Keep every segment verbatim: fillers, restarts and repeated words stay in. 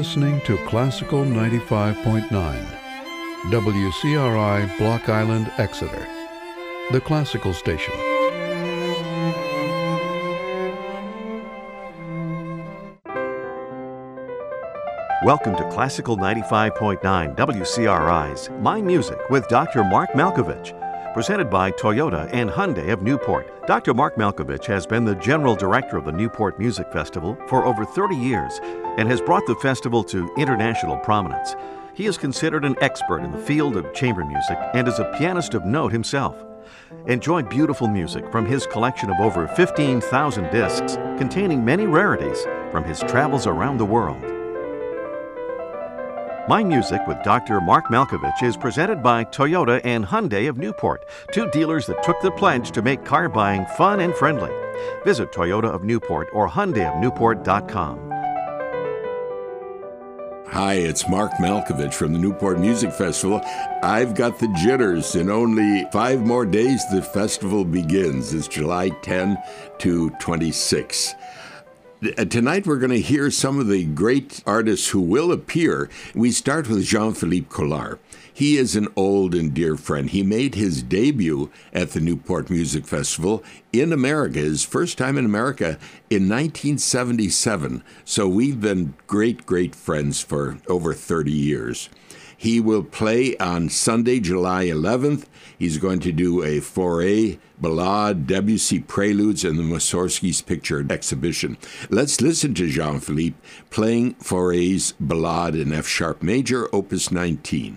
listening to Classical ninety-five point nine, W C R I Block Island, Exeter, the classical station. Welcome to Classical ninety-five point nine W C R I's My Music with Doctor Mark Malkovich, presented by Toyota and Hyundai of Newport. Doctor Mark Malkovich has been the General Director of the Newport Music Festival for over thirty years and has brought the festival to international prominence. He is considered an expert in the field of chamber music and is a pianist of note himself. Enjoy beautiful music from his collection of over fifteen thousand discs containing many rarities from his travels around the world. My Music with Doctor Mark Malkovich is presented by Toyota and Hyundai of Newport, two dealers that took the pledge to make car buying fun and friendly. Visit Toyota of Newport or Hyundai of Newport dot com. Hi, it's Mark Malkovich from the Newport Music Festival. I've got the jitters. In only five more days, the festival begins. It's July tenth to twenty-sixth. Tonight we're going to hear some of the great artists who will appear. We start with Jean-Philippe Collard. He is an old and dear friend. He made his debut at the Newport Music Festival in America, his first time in America, in nineteen seventy-seven. So we've been great, great friends for over thirty years. He will play on Sunday, July eleventh. He's going to do a Fauré Ballade, Debussy Preludes, and the Mussorgsky's Picture exhibition. Let's listen to Jean-Philippe playing Fauré's Ballade in F-sharp major, opus nineteen.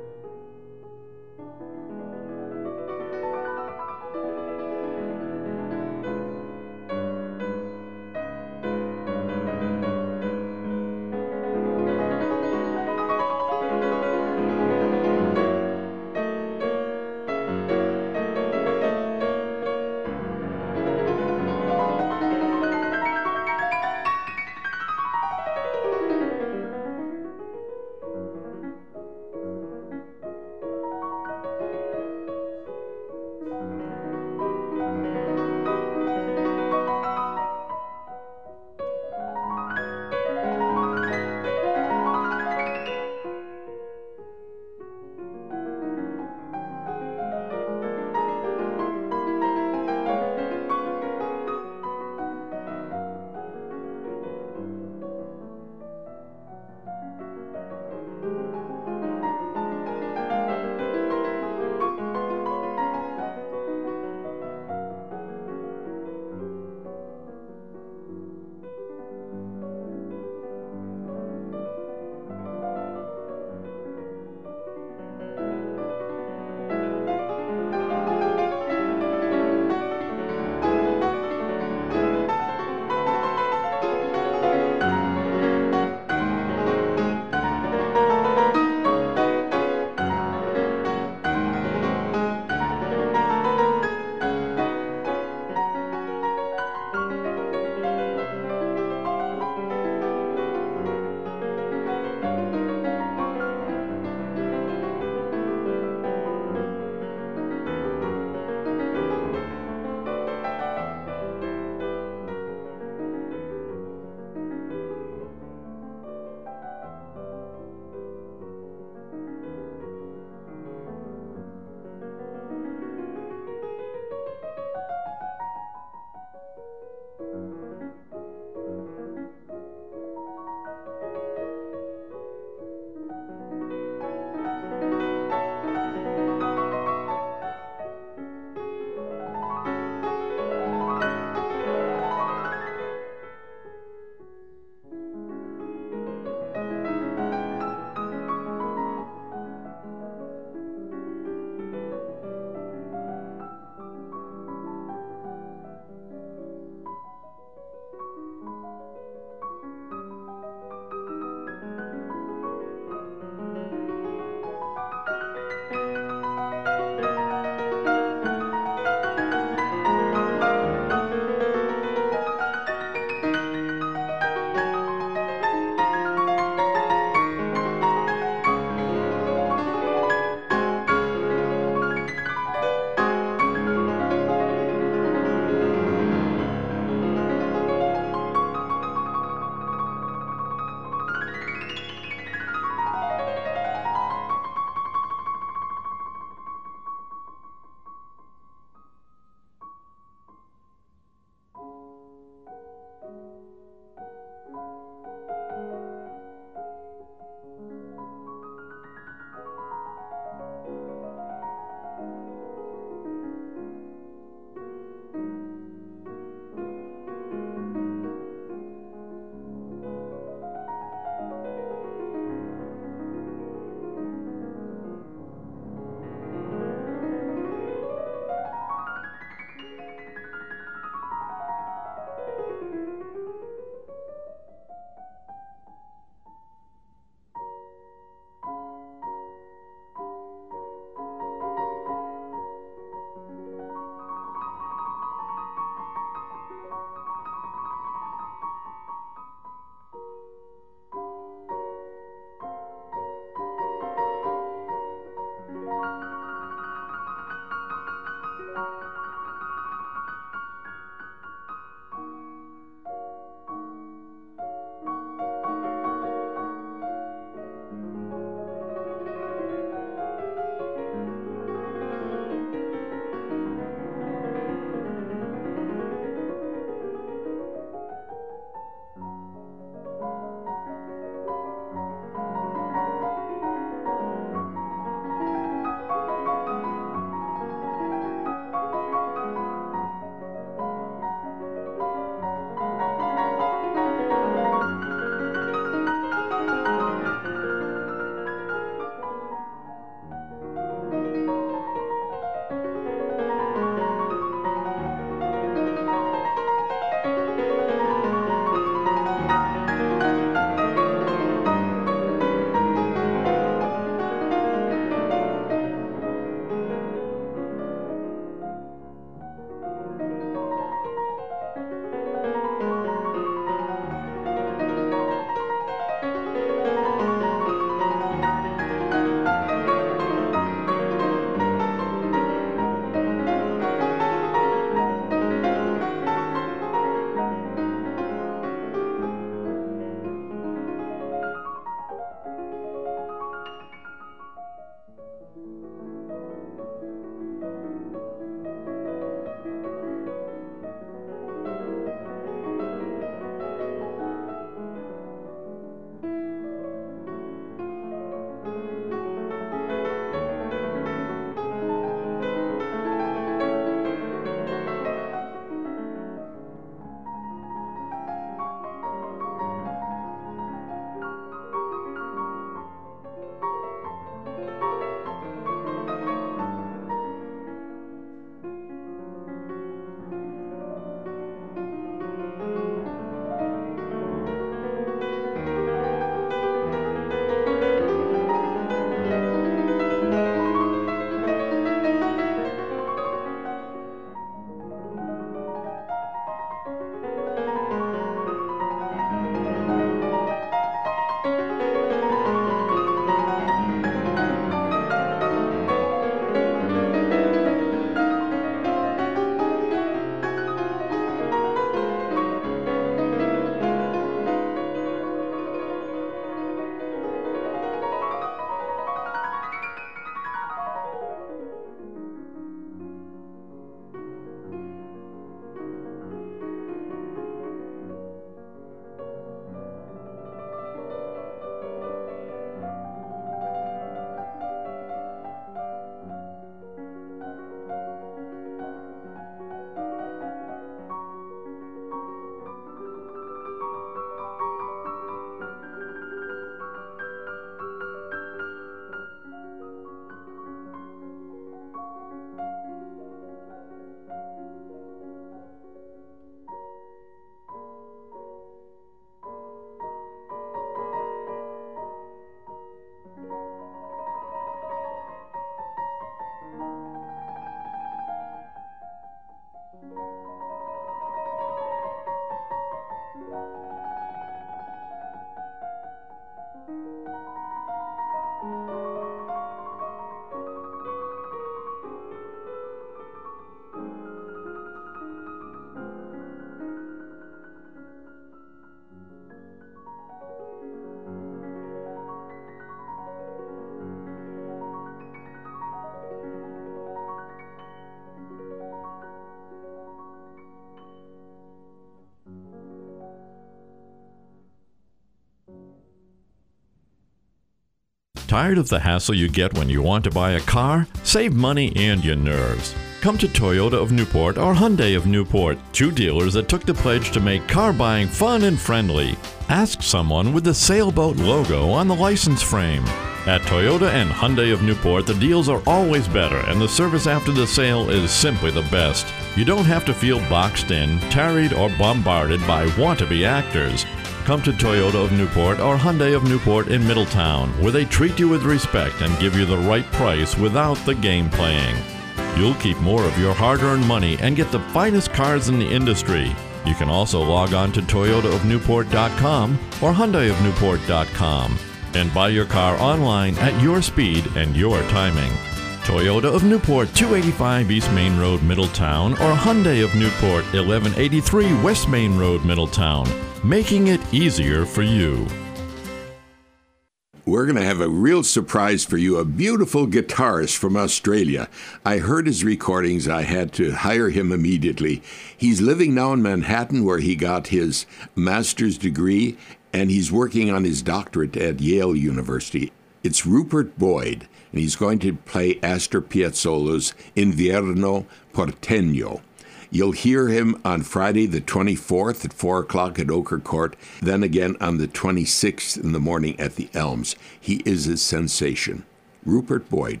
Tired of the hassle you get when you want to buy a car? Save money and your nerves. Come to Toyota of Newport or Hyundai of Newport, two dealers that took the pledge to make car buying fun and friendly. Ask someone with the sailboat logo on the license frame. At Toyota and Hyundai of Newport, the deals are always better and the service after the sale is simply the best. You don't have to feel boxed in, tarried, or bombarded by want-to-be actors. Come to Toyota of Newport or Hyundai of Newport in Middletown, where they treat you with respect and give you the right price without the game playing. You'll keep more of your hard-earned money and get the finest cars in the industry. You can also log on to toyota of newport dot com or hyundai of newport dot com and buy your car online at your speed and your timing. Toyota of Newport, two eighty-five East Main Road, Middletown, or Hyundai of Newport, eleven eighty-three West Main Road, Middletown, making it easier for you. We're going to have a real surprise for you, a beautiful guitarist from Australia. I heard his recordings. I had to hire him immediately. He's living now in Manhattan, where he got his master's degree, and he's working on his doctorate at Yale University. It's Rupert Boyd, and he's going to play Astor Piazzolla's Invierno Porteño. You'll hear him on Friday the twenty-fourth at four o'clock at Ochre Court, then again on the twenty-sixth in the morning at the Elms. He is a sensation. Rupert Boyd.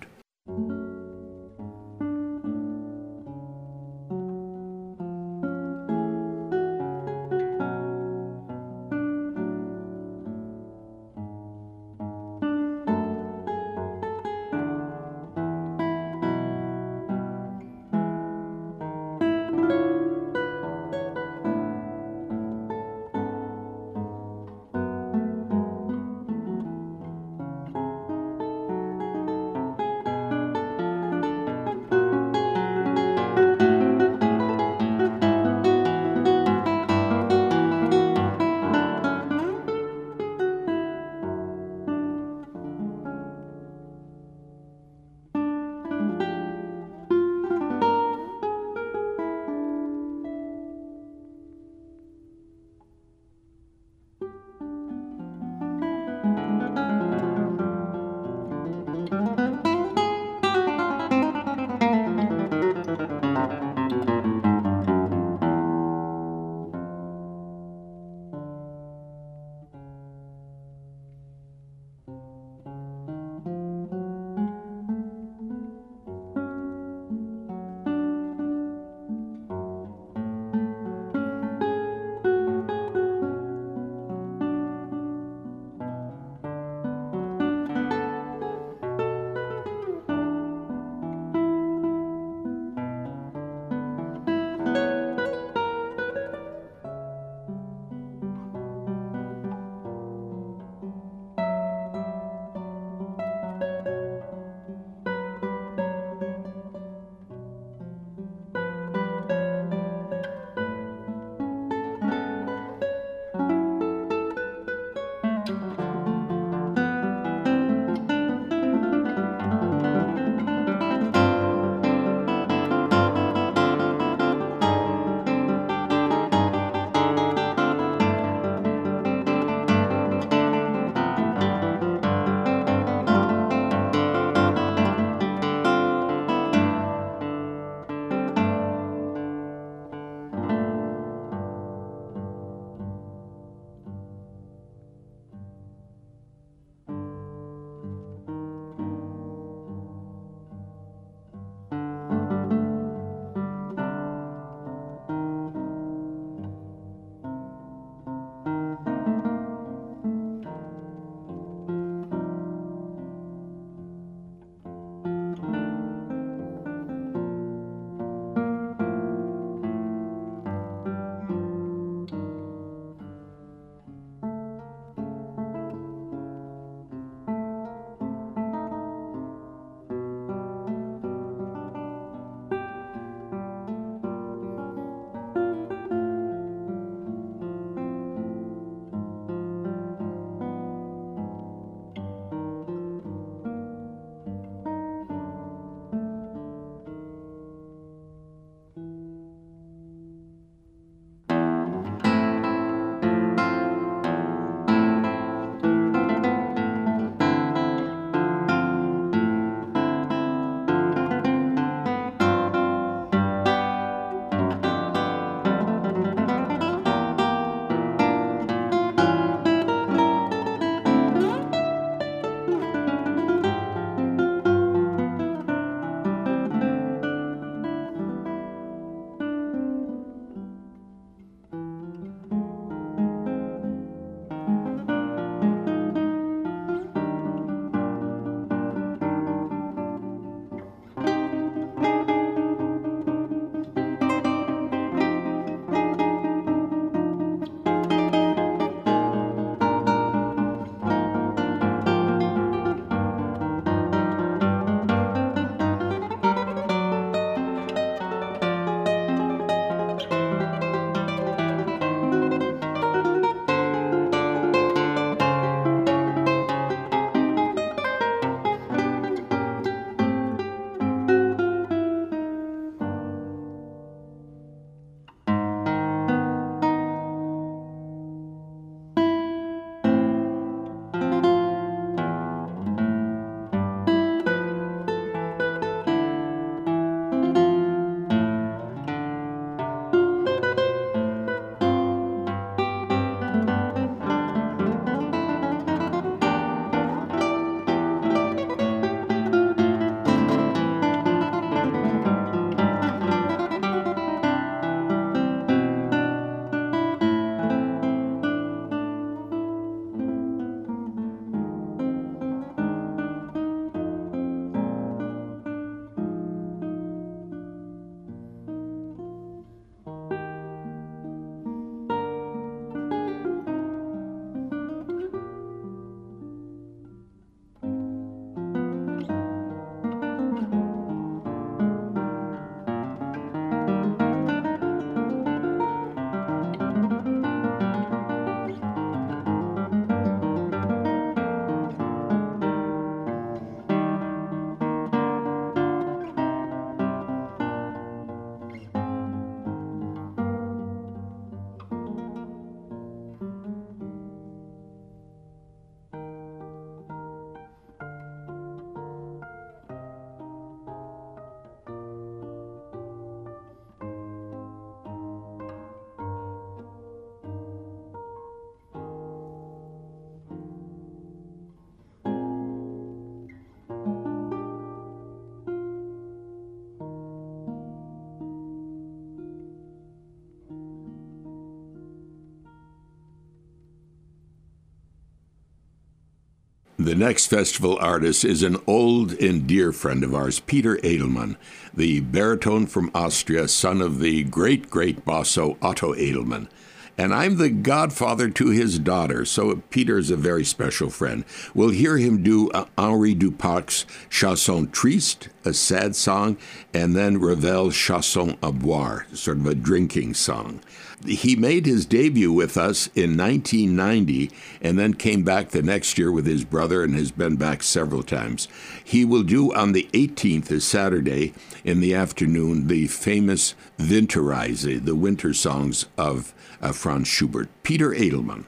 The next festival artist is an old and dear friend of ours, Peter Edelmann, the baritone from Austria, son of the great-great basso Otto Edelmann. And I'm the godfather to his daughter, so Peter is a very special friend. We'll hear him do uh, Henri Dupac's Chanson Triste, a sad song, and then Ravel's Chanson à boire, sort of a drinking song. He made his debut with us in nineteen ninety and then came back the next year with his brother and has been back several times. He will do on the eighteenth, a Saturday, in the afternoon, the famous Winterreise, the winter songs of uh, Franz Schubert. Peter Edelmann.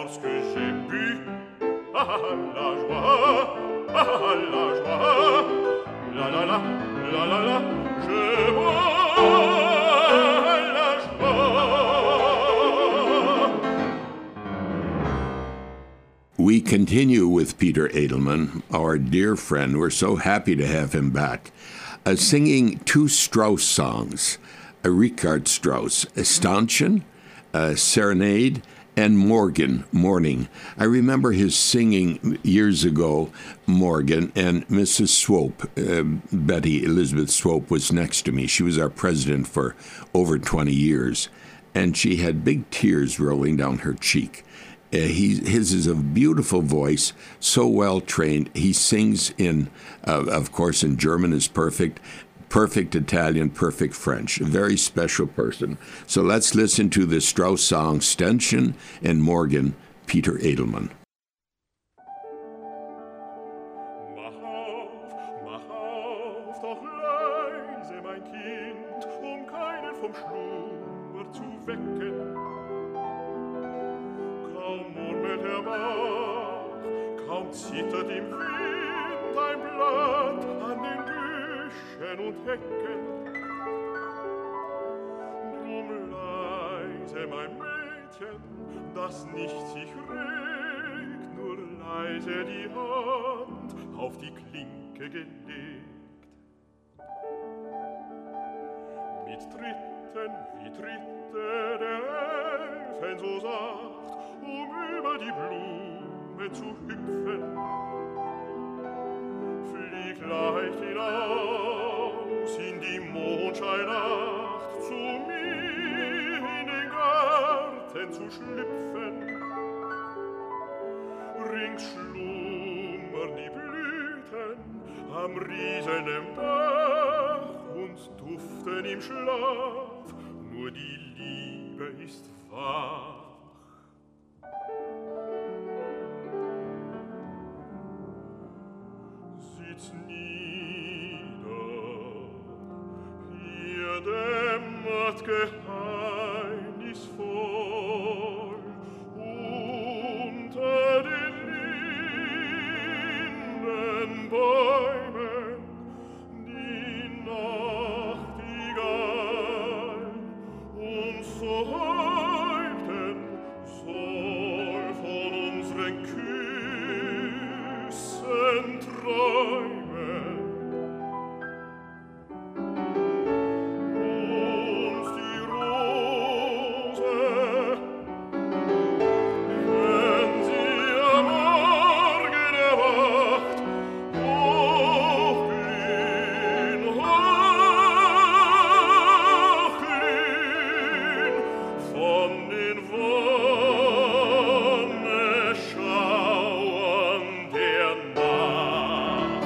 lorsque j'ai bu, ah la joie, ah la joie, la la la, la la la, je bois la joie. We continue with Peter Edelman, our dear friend. We're so happy to have him back, uh, singing two Strauss songs, uh, Richard Strauss, Stanchen, uh, Serenade, and Morgan, Morning. I remember his singing years ago, Morgan, and Missus Swope, uh, Betty Elizabeth Swope, was next to me. She was our president for over twenty years, and she had big tears rolling down her cheek. Uh, he, his is a beautiful voice, so well trained. He sings in, uh, of course, in German is perfect, perfect Italian, perfect French. A very special person. So let's listen to the Strauss song Ständchen and Morgan, Peter Edelman. Mach auf, mach auf, doch leise, mein Kind, um keinen vom Schlummer zu wecken. Kaum murmelt er Bach, kaum zittert im Wind ein Blatt an den Büschen und Hecken. Drum leise, mein Mädchen, das nicht sich regt, nur leise die Hand auf die Klinke gelegt. Mit Tritten wie Tritte der Elfen so sacht, um über die Blume zu hüpfen. Flieg leicht hinaus in die Mondscheinnacht, zu mir in den Garten zu schlüpfen. Rings schlummern die Blüten am rieselnden Bach und duften im Schlaf, nur die Liebe ist wach. Sitz nieder, hier dämmert geheimnisvoll unter den Lindenbäumen die Nachtigall uns so häupten soll von unseren Küssen träumen. Uns die Rose, wenn sie am Morgen erwacht, hochglühen, hochglühen von den Wonneschauern der Nacht.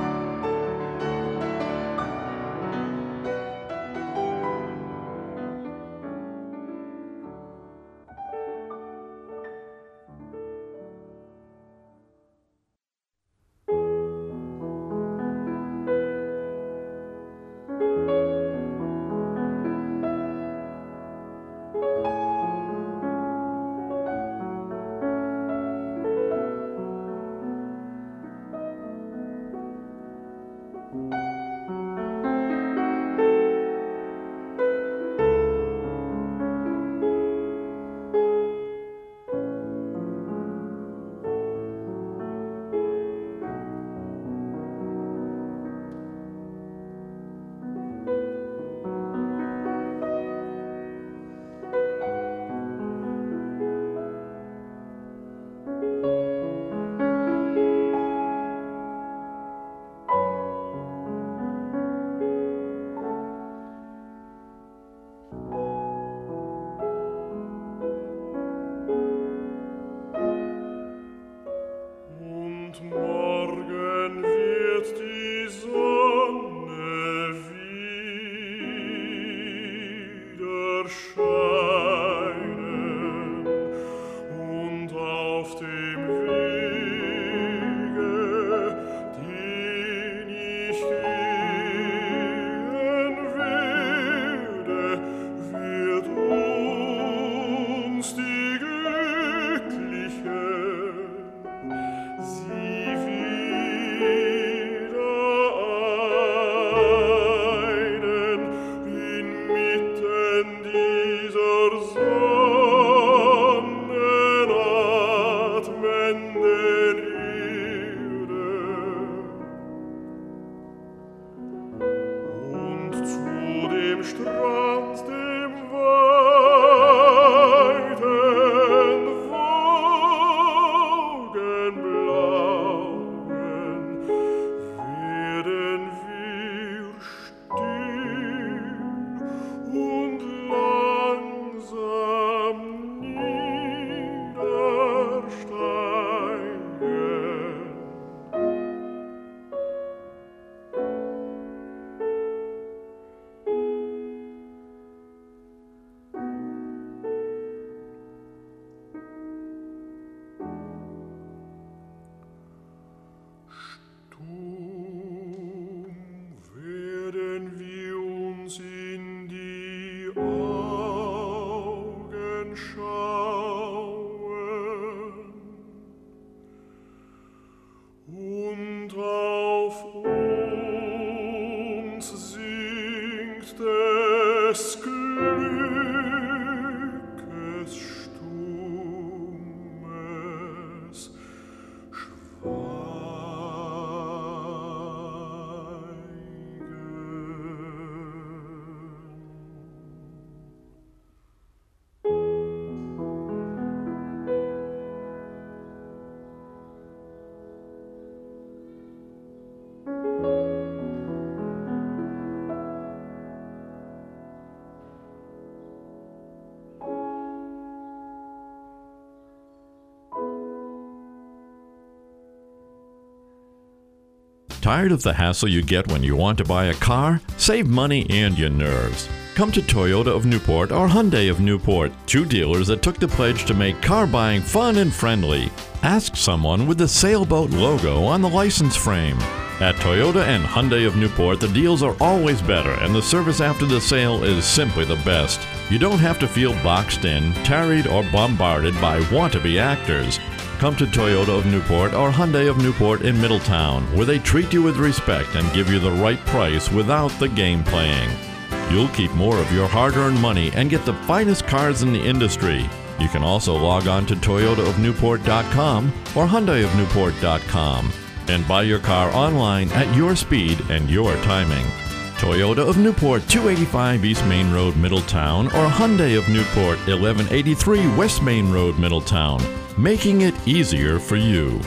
Und morgen wird die Sonne wieder scheinen und auf dem Wege, den ich gehen werde, wird uns die glückliche Tired of the hassle you get when you want to buy a car? Save money and your nerves. Come to Toyota of Newport or Hyundai of Newport, two dealers that took the pledge to make car buying fun and friendly. Ask someone with the sailboat logo on the license frame. At Toyota and Hyundai of Newport, the deals are always better and the service after the sale is simply the best. You don't have to feel boxed in, tarried, or bombarded by want-to-be actors. Come to Toyota of Newport or Hyundai of Newport in Middletown, where they treat you with respect and give you the right price without the game playing. You'll keep more of your hard-earned money and get the finest cars in the industry. You can also log on to Toyota of Newport dot com or Hyundai of Newport dot com and buy your car online at your speed and your timing. Toyota of Newport, two eighty-five East Main Road, Middletown, or Hyundai of Newport, eleven eighty-three West Main Road, Middletown, making it easier for you.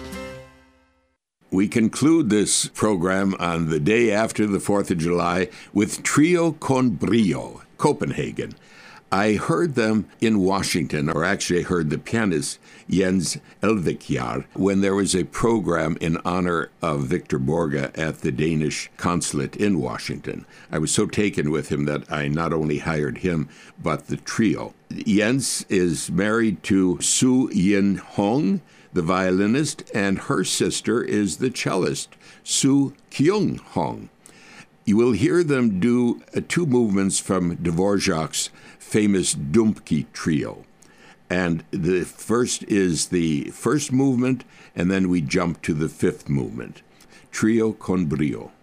We conclude this program on the day after the fourth of July with Trio con Brio, Copenhagen. I heard them in Washington, or actually I heard the pianist Jens Elvekjær when there was a program in honor of Victor Borge at the Danish consulate in Washington. I was so taken with him that I not only hired him, but the trio. Jens is married to Su Yin Hong, the violinist, and her sister is the cellist, Su Kyung Hong. You will hear them do uh, two movements from Dvorak's famous Dumpke trio. And the first is the first movement, and then we jump to the fifth movement. Trio con Brio.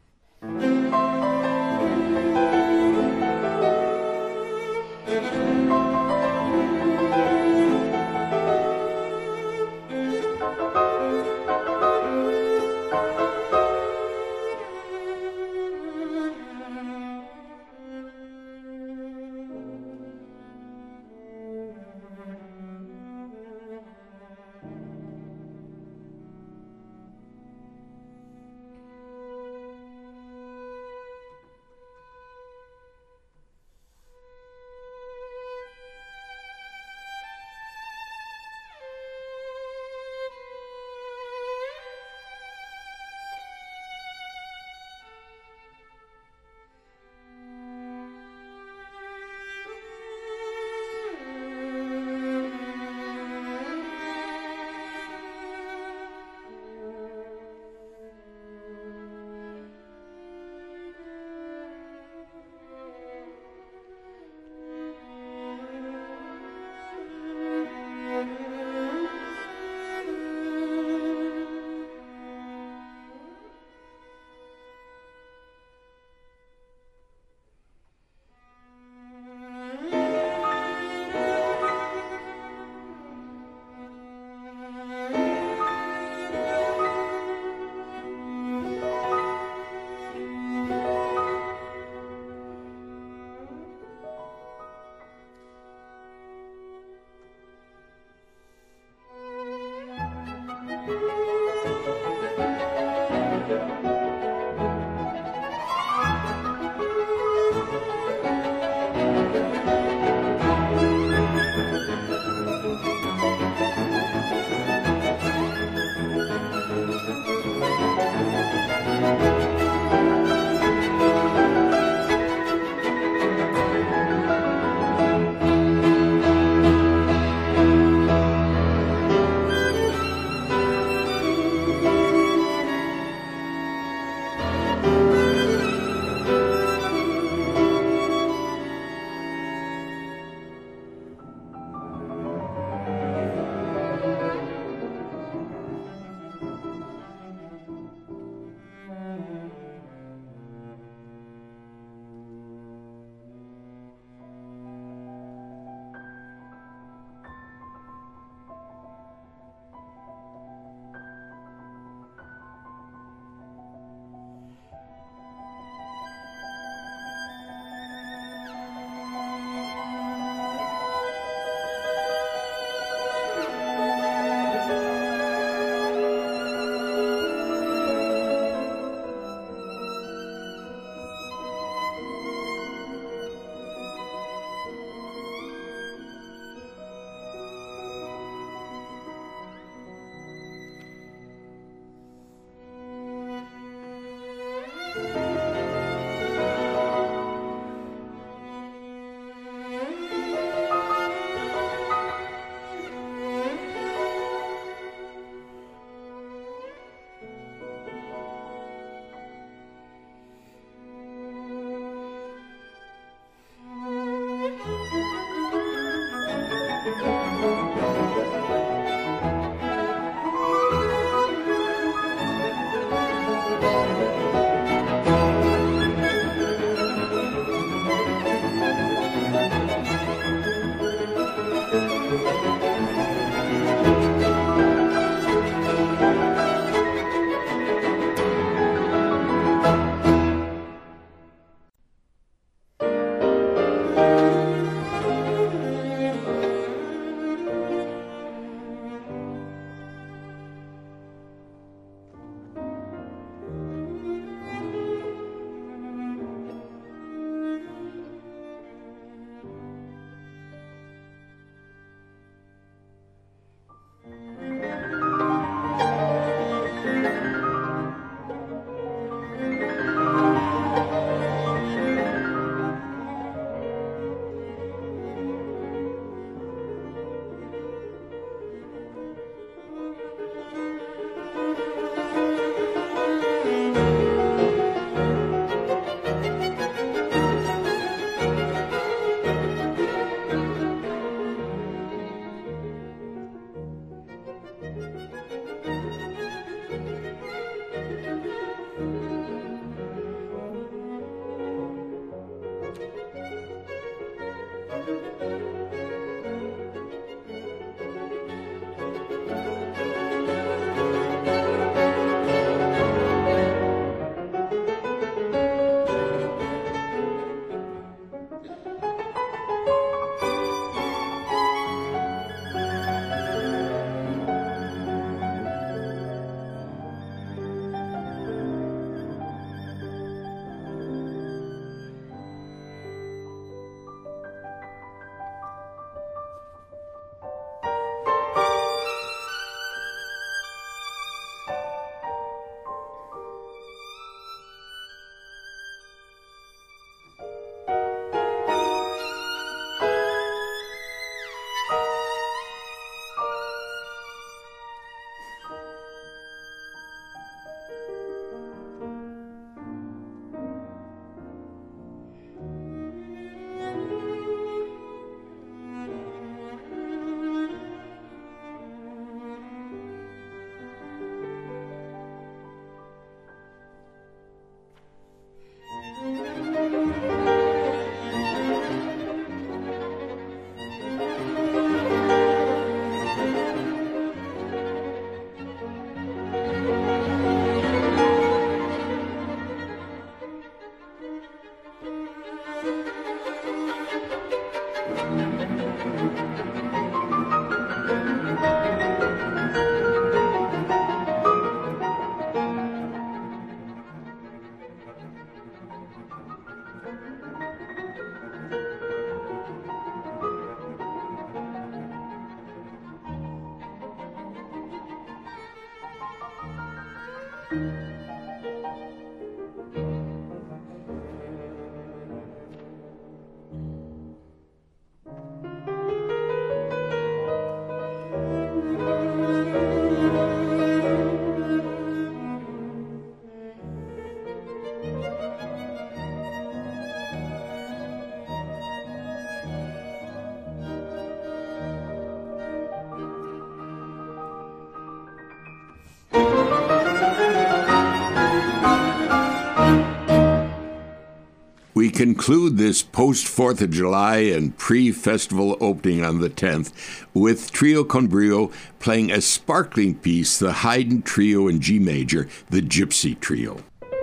We conclude this post-fourth of July and pre-festival opening on the tenth with Trio con Brio playing a sparkling piece, the Haydn Trio in G major, the Gypsy Trio.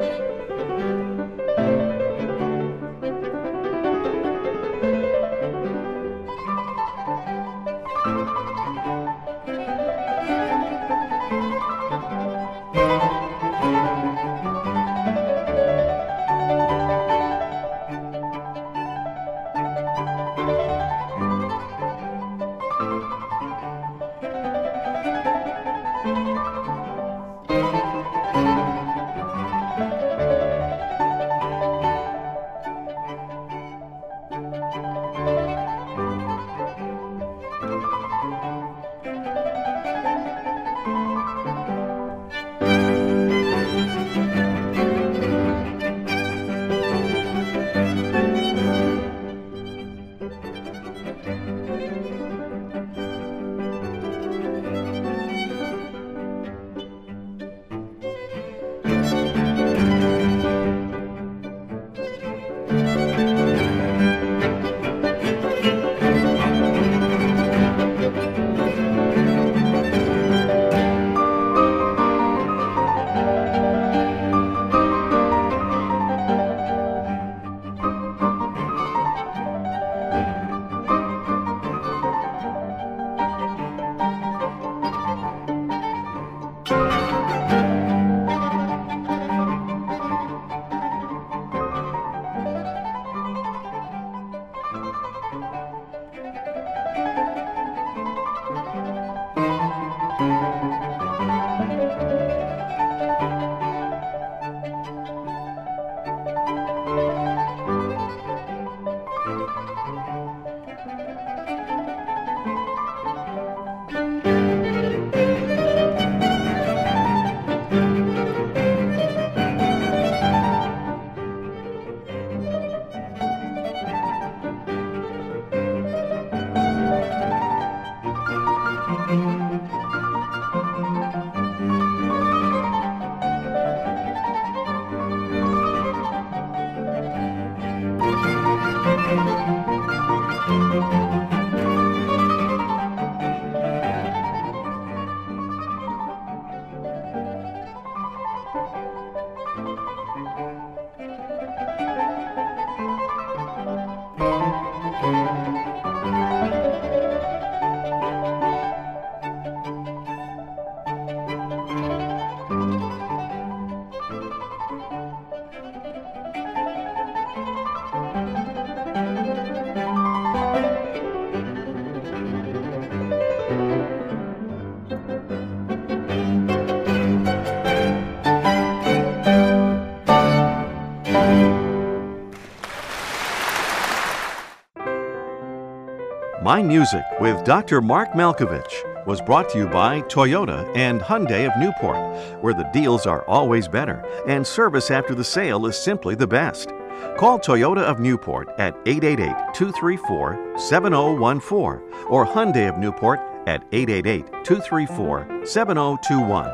My Music with Doctor Mark Malkovich was brought to you by Toyota and Hyundai of Newport, where the deals are always better and service after the sale is simply the best. Call Toyota of Newport at eight eight eight, two three four, seven zero one four or Hyundai of Newport at eight eight eight, two three four, seven zero two one.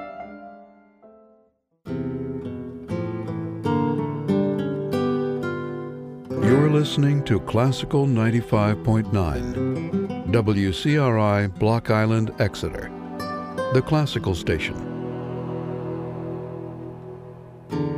You're listening to Classical ninety-five point nine, W C R I, Block Island, Exeter, the classical station.